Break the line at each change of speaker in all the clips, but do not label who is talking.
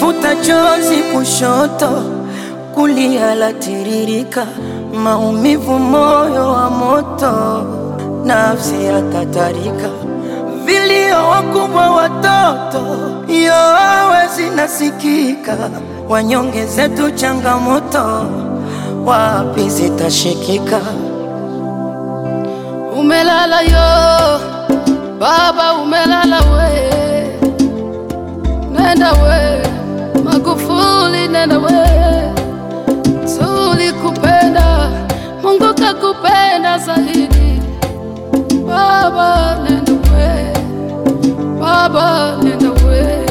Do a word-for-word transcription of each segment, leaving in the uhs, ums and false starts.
nikifuta chozi kushoto, kulia la tiririka, maumivu moyo wa moto, nafsi ya tatarika, vilio wakubwa watoto, yowe zinasikika, wanyonge zetu changamoto, wapi zitashikika.
Umelala yo, baba umelala we, nenda we, Magufuli nenda we, tulikupenda, Mungu kakupenda zaidi. Baba nenda we, baba nenda we.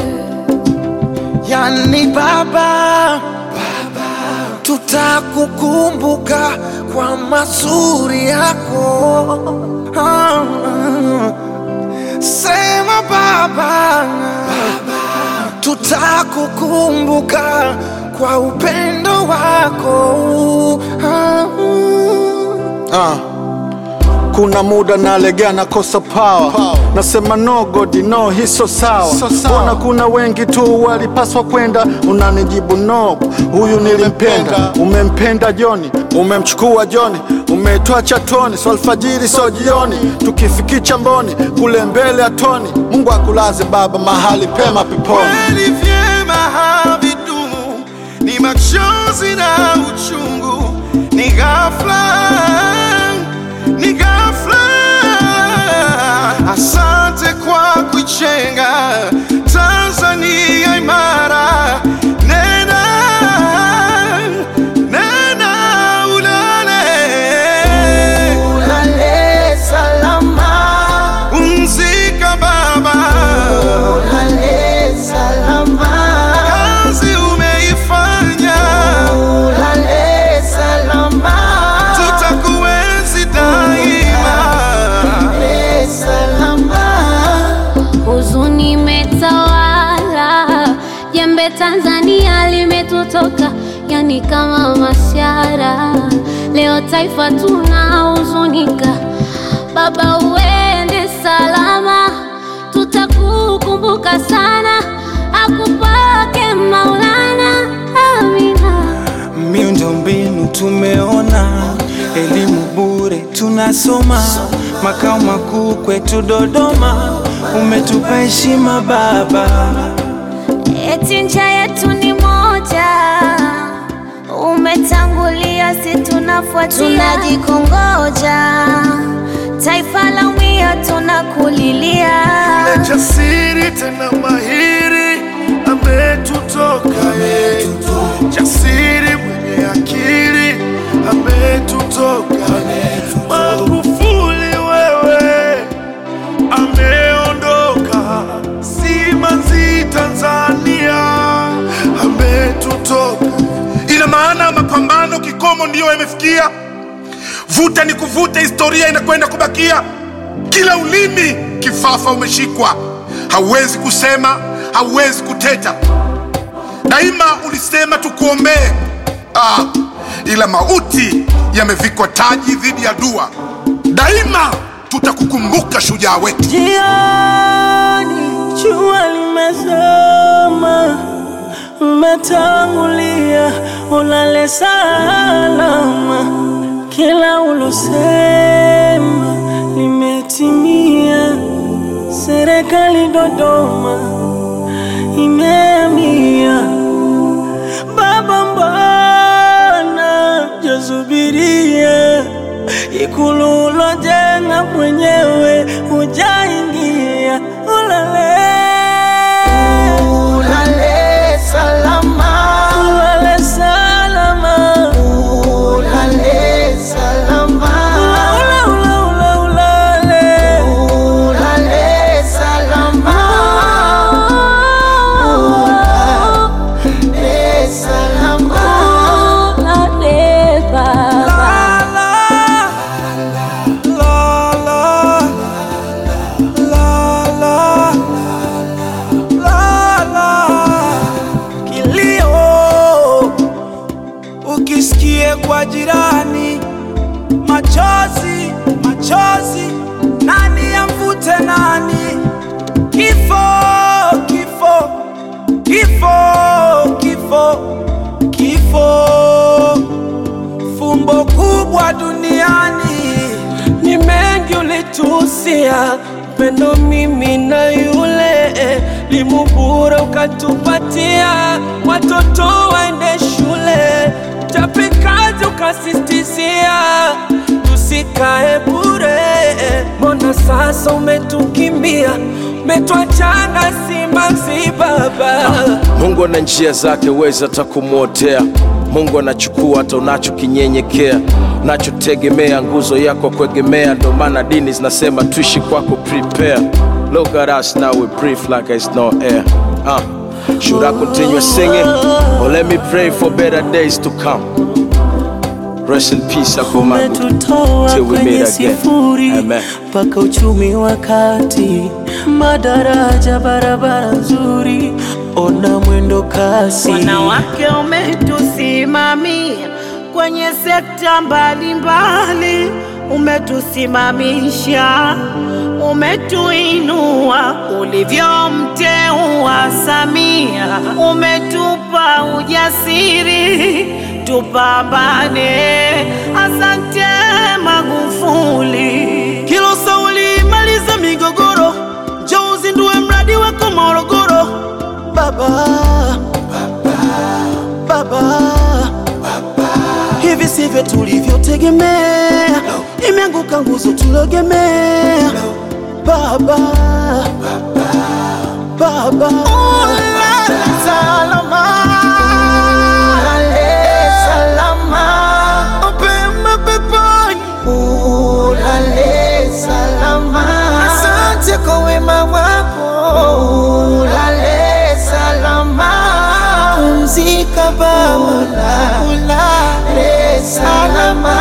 Yani baba, baba, tutakukumbuka kwa mazuri yako. Ah, ah. Sema baba, baba, tutakukumbuka kwa upendo wako. Ah,
ah. Kuna muda nalegea nakosa power, power. Nasema no God no, hii so sawa. Mbona kuna wengi tu walipaswa kwenda, unanijibu no, huyu nilimpenda. Umempenda Joni, umemchukua Joni, umetoa chatoni, so alfajiri so jioni, tukifikicha mboni kule mbele ya toni. Mungu akulaze baba mahali pema peponi.
kweli vyema havidumu, ni machozi na uchungu, ni ghafla, ni ghafla. Asante kwa kuichenga Tanzania imara. Nena, nena ulale,
Ulale salama,
umzika baba,
ulale salama,
kazi umeifanya,
ulale salama,
tutakuenzi daima.
ulale salama.
Huzuni imetawala, jembe Tanzania limetutoka, yani kama mashara. Leo taifa tunahuzunika, baba uende salama, tutakukumbuka sana, akupake Maulana, amina.
Miundombinu tumeona, elimu bure tunasoma, makao makuu kwetu Dodoma, umetupa heshima baba.
Eti ncha yetu ni moja, umetangulia si tunafuatia, tunajikongoja, taifa la umia tunakulilia.
Jasiri tena mahiri ametutoka, ye jasiri mwenye akili ametutoka. Magufuli wewe ameondoka, simanzi Tanzania ametutoka. Ina maana mapambano kikomo ndiyo yamefikia, vuta ni kuvuta, historia inakwenda kubakia. Kila ulimi kifafa umeshikwa, hauwezi kusema, hauwezi kuteta. Daima ulisema tukuombee, ah, ila mauti yamevikwa taji dhidi ya dua. Daima tutakukumbuka shujaa wetu.
Jioni jua limezama, umetangulia, ulale salama, kila ulosema limetimia. Serikali Dodoma imehamia, baba mbona jasubiria, Ikulu ulojenga mwenyewe hujaingia. Ulale, ulale salama, ulale salama, ulale salama, ula ula ula ulale, ulale salama, ulale salama, ulale baba.
Ukisikie kwa jirani machozi, machozi, nani amvute nani? Kifo, kifo, kifo kifo, kifo, fumbo kubwa duniani. Ni mengi ulitusia, pendo mimi na yule, elimu bure ukatupatia, watoto waende shule, chapikazi ukasistizia, tusikae bure. Mbona sasa umetukimbia, umetuachana simanzi baba?
Mungu ana njia zake, weza takumwotea. Mungu anachukua hata unachokinyenyekea, unachotegemea, nguzo yako kuegemea. Ndo maana dini zinasema tuishi kwako prepare. Look at us now, we breathe like it's no air. uh, Should I continue singing, or let me pray for better days to come? Rest in peace, Akumangu, till we meet again. Amen.
Paka uchumi wakati, madaraja barabara nzuri, ona mwendo kasi.
Wanawake umetusimamia kwenye sekta mbalimbali, umetusimamisha, umetuinua, ulivyomteua Samia, umetupa ujasiri tupambane. Asante Magufuli.
Kilo Sauli maliza migogoro, njoo uzindue mradi wako Morogoro. Baba, baba, baba, baba, hivi sivyo tulivyotegemea, imeanguka nguzo tulogemea. Baba, baba, baba, ulale salama, ulale salama, upema peponi, ulale salama. Asante kwa wema wako, ulale salama. Pumzika baba, ulale salama.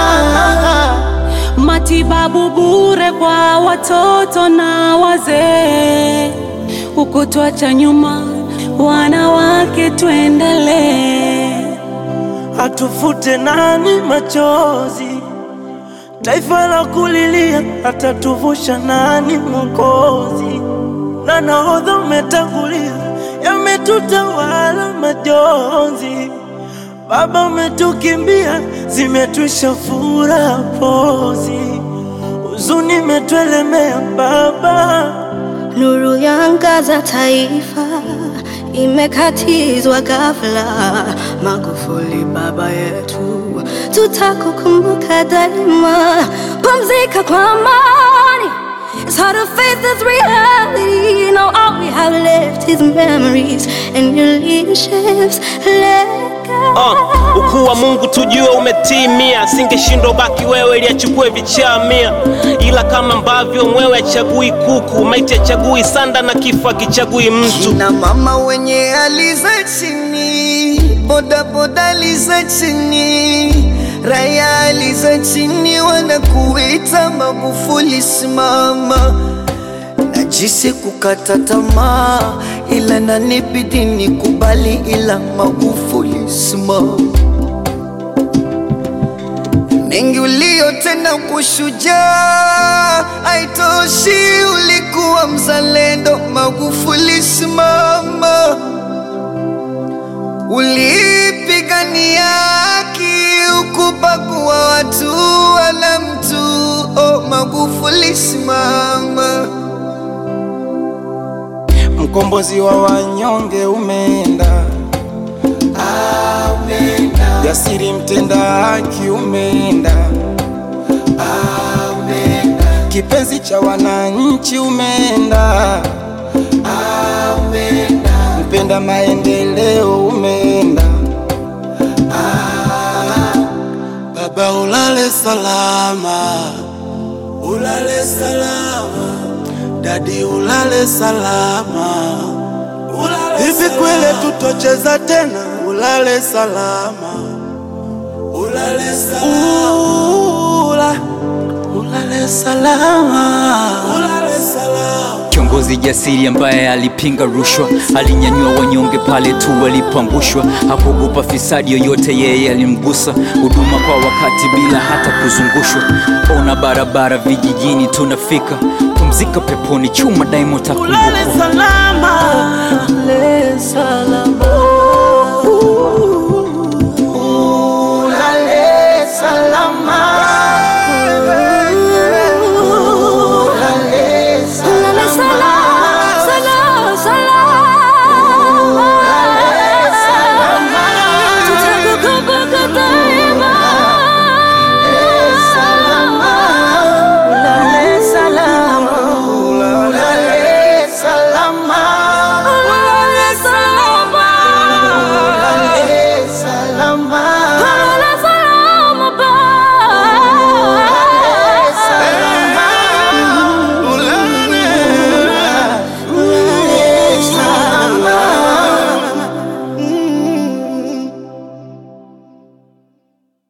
Matibabu bure kwa watoto na wazee, ukutuacha nyuma wanawake, tuendelee.
Atufute nani machozi, taifa la kulilia, atatuvusha nani Mwokozi? Na nahodha umetangulia, yametutawala majonzi. Baba umetukimbia, zimetwisha furaha pozi, huzuni imetuelemea baba.
Nuru yaangaza taifa, imekatizwa ghafla. Magufuli baba yetu, tutakukumbuka daima. Pumzika kwa amani, it's hard to face this reality. Now all we have left is memories and your leadership's legacy.
Uh, ukuu wa Mungu tujue umetimia, singeshindwa baki wewe ili achukue vichamia. Ila kama ambavyo mwewe achagui kuku, maiti achagui sanda na kifo akichagui mtu.
Na mama wenye aliza chini, boda boda aliza chini, raya aliza chini, wanakuita Magufuli simama. Najisi kukata tamaa, ila nanibidi nikubali, ila Magufuli simama. Mengi uliyotenda kushujaa, haitoshi ulikuwa mzalendo. Magufuli simama, ulipigania haki, ukubagua watu wala mtu. Oh, Magufuli simama.
Mkombozi wa wanyonge umeenda, ameenda. Jasiri mtenda haki umeenda, ameenda. Kipenzi cha wananchi umeenda, ameenda. Mpenda maendeleo umeenda, ameenda. Baba ulale salama, ulale salama. Dadi ulale salama, hivi kwele tutocheza tena? Ulale salama, ulale salama, Ula, ulale salama, ulale salama.
Kiongozi jasiri ambaye alipinga rushwa, alinyanyua wanyonge pale tu walipoangushwa, hakuogopa fisadi yoyote, yeye alimgusa. Huduma kwa wakati bila hata kuzungushwa, ona barabara vijijini tunafika. Pumzika peponi, chuma daima utakumbukwa.
Ulale salama, ulale salama.